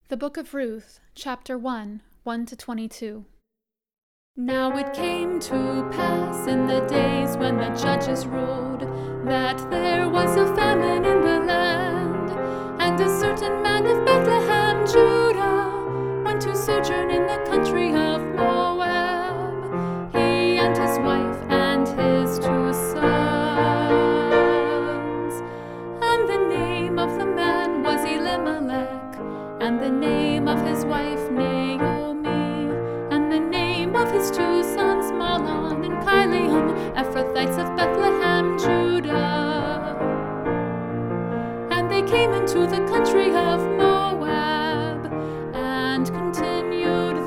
The Book of Ruth, Chapter 1, 1-22. Now it came to pass in the days when the judges ruled, that there was a famine in the land, and a certain man of Bethlehem, Judah, went to sojourn in the country of Moab, he and his wife and his 2 sons. And the name of the man was Elimelech, and the name of his wife Naomi, and the name of his 2 sons Mahlon and Chilion, Ephrathites of Bethlehem, Judah. And they came into the country of Moab, and continued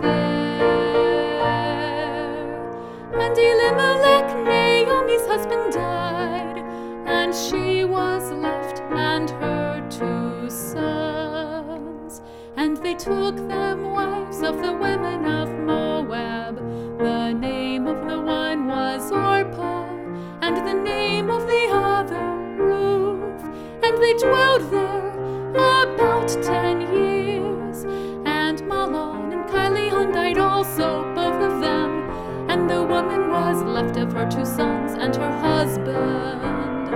there. And Elimelech, Naomi's husband, died, and she was left and her 2 sons. And they took them wives of the women of Moab. The name of the one was Orpah, and the name of the other Ruth. And they dwelled there about 10 years. And Mahlon and Chilion died also, both of them. And the woman was left of her 2 sons and her husband.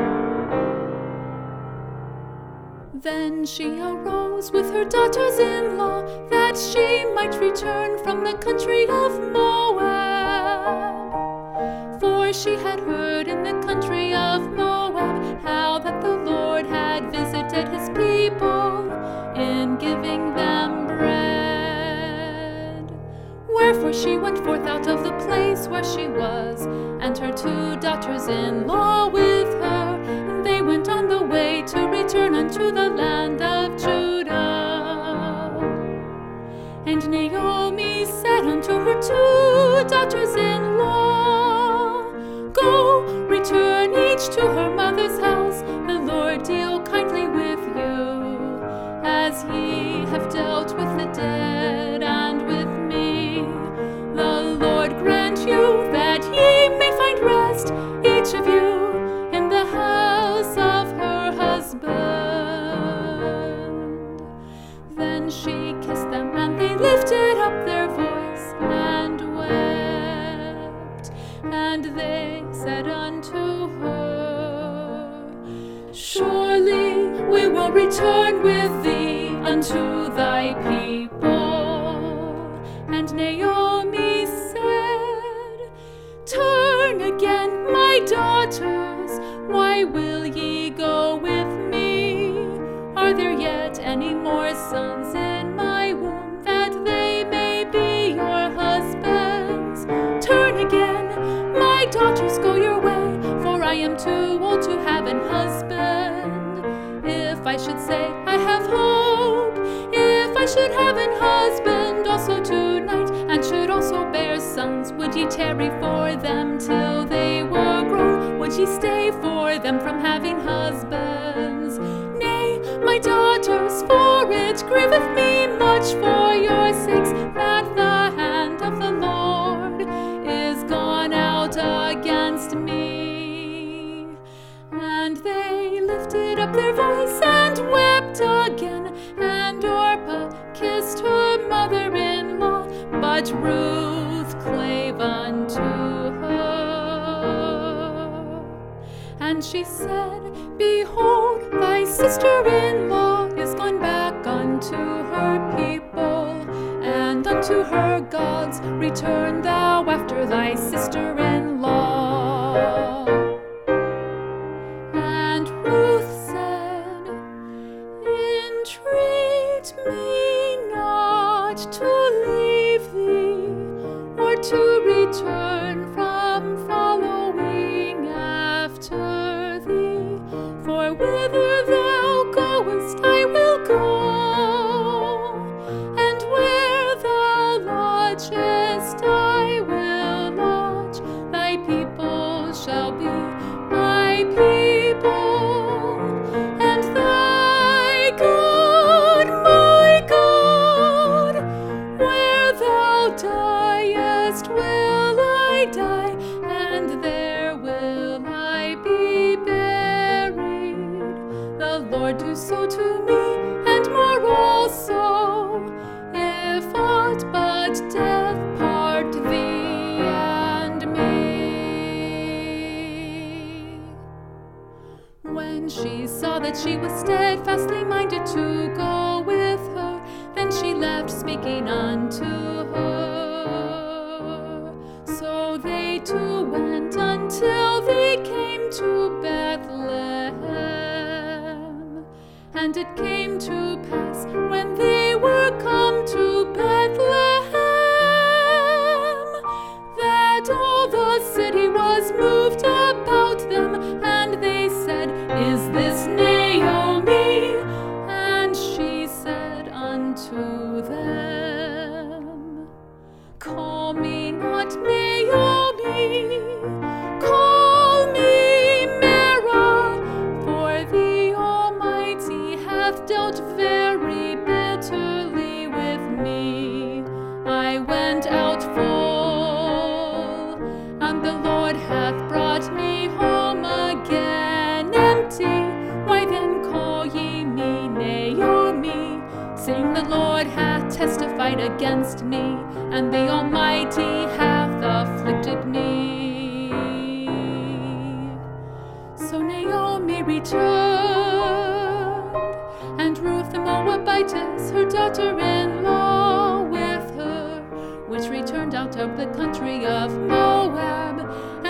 Then she arose with her daughters-in-law, that she might return from the country of Moab. For she had heard in the country of Moab how that the Lord had visited his people in giving them bread. Wherefore she went forth out of the place where she was, and her 2 daughters-in-law with her. And they went on the way to return unto the land of Judah. And Naomi said unto her 2 daughters-in-law, Go, return each to her mother's house. The Lord deal kindly with you, as ye have dealt with the dead and with me. The Lord grant you that ye may find rest, each of you, in the house of her husband. Then she kissed them, and they lifted up their voice and wept. And they said unto her, Surely we will return with thee unto thy people. And Naomi said, Turn again, my daughters, why will ye go with me? Are there yet any more sons in my womb, that they may be your husbands? Turn again, my daughters, go your way, for I am too old to have an husband. If I should say I have hope, if I should have an husband also tonight, and should also bear sons, would ye tarry for them till they were grown? Would ye stay for them from having husbands? Nay, my daughters, for it grieveth me much for your sakes, that the hand of the Lord is gone out against me. And they lifted up their voice and wept again, and Orpah kissed her mother-in-law, but Ruth clave unto her. And she said, Behold, thy sister-in-law is gone back unto her people, and unto her gods. Return thou after thy sister-in-law. And Ruth said, Entreat me not to leave thee, or to return from following after thee. For whither thou goest, I will go, and where thou lodgest, I will lodge. Yet she was steadfastly minded to go with her. Then she left, speaking unto her. So they two went until they came to Bethlehem. And it came to pass, when they were come to Bethlehem, that all the city was moved about them, and they said, Is this Naomi? And she said unto them, Call me not Naomi, call me Mara, for the Almighty hath dealt very bitterly with me. I went out full, and the Lord hath brought me home again empty. Why then call ye me Naomi, seeing the Lord hath testified against me, and the Almighty hath afflicted me? So Naomi returned, and Ruth the Moabitess, her daughter-in-law, with her, which returned out of the country of Moab.